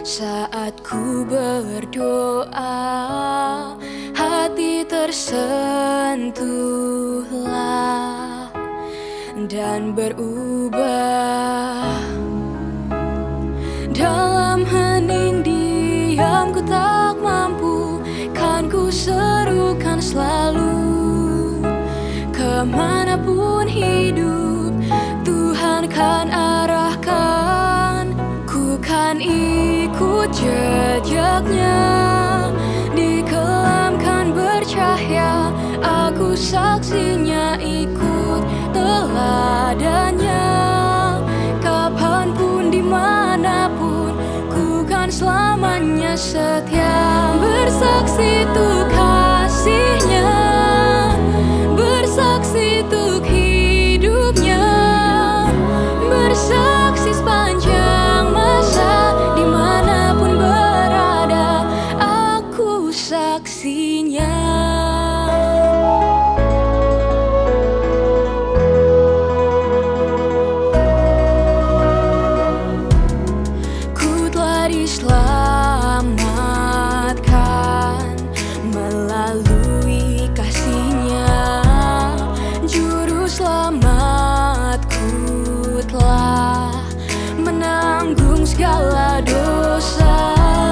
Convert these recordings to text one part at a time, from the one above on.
Saat ku berdoa, hati tersentuhlah dan berubah. Dalam hening diam ku tak mampu, kan ku serukan selalu. Kemanapun hidup, Tuhan kan arahkan. Ku kan ikut jejaknya, di kelam kan bercahaya. Aku saksinya, ikut teladannya. Kapanpun dimanapun, ku kan selamanya setia. Bersaksi untuk kasihnya, bersaksi untuk hidupnya, bersaksi sepanjang masa. Dimanapun berada, aku saksinya. Diselamatkan melalui kasih-Nya, Juru Selamatku telah menanggung segala dosa.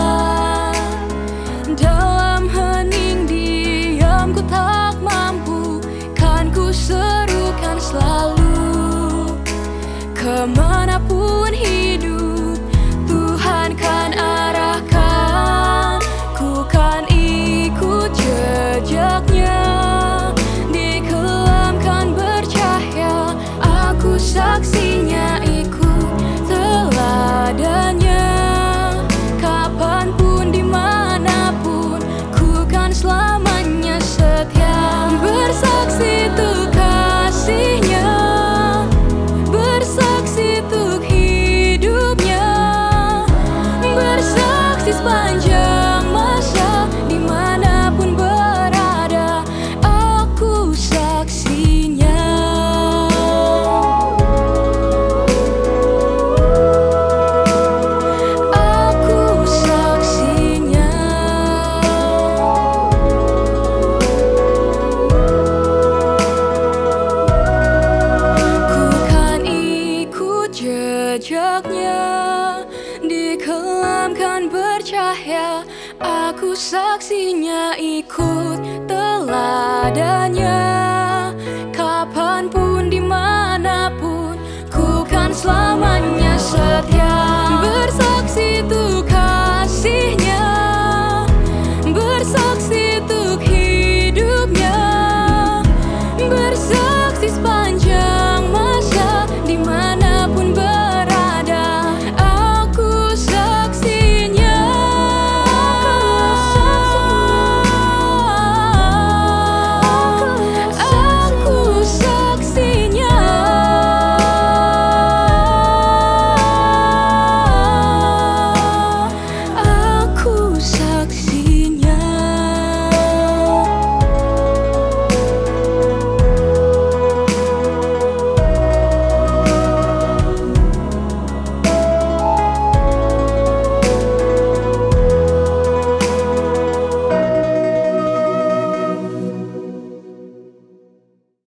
Dalam hening diam ku tak mampu, kan ku serukan selalu. Kemanapun hidup, Tuhan kan arahkan. Ku kan ikut jejaknya, di kelam kan bercahaya. Aku saksinya, ikut teladannya. Kapanpun dimanapun, ku kan selamanya setia. Bersaksi untuk kasih-Nya, bersaksi untuk hidupnya, bersaksi sepanjang masa. Dimanapun berada, aku saksinya. Aku saksinya. Ku kan ikut jejaknya, di kelam kan bercahaya. Aku saksinya, ikut teladannya. Kapanpun dimanapun, ku kan selamanya setia. Bersaksi itu